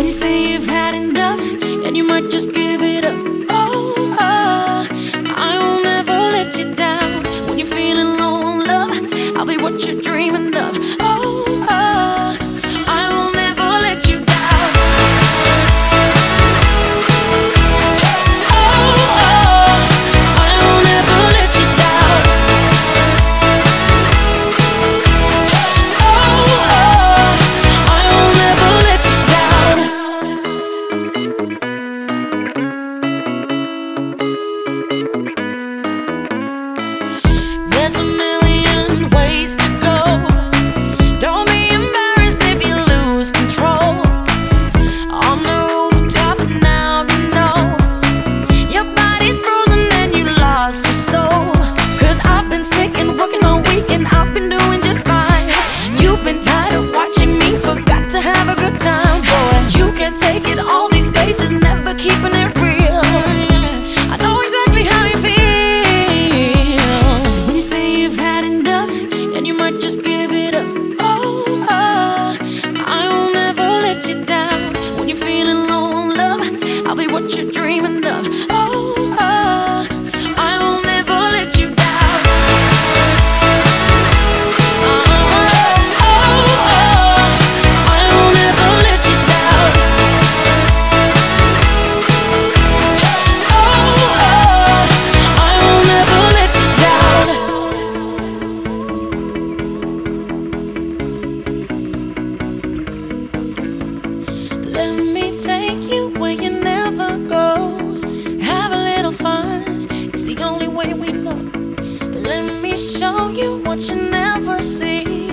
you say you've had enough and you might just give it up. Oh, I will never let you down. When you're feeling low on love, I'll be what you're dreaming of. Oh, I will never let you down. Oh, I will never let you down. Oh, I will never let you down. There's a million ways to go. Don't be embarrassed if you lose control. On the rooftop now, you know your body's frozen and you lost your soul. 'Cause I've been sick and working all week and I've been doing just fine. You've been tired of watching me, forgot to have a good time. Boy, you can't take it, all these faces never keeping it real. I know exactly how you feel when you say you've had enough and you might just give it up. Oh, I will never let you down. When you're feeling low on love, I'll be what you're dreaming of. Oh, I will never let you down. I will never let you down. I will never let you down. Let me take you where you never go. Have a little fun, it's the only way we know. Let me show you what you never see.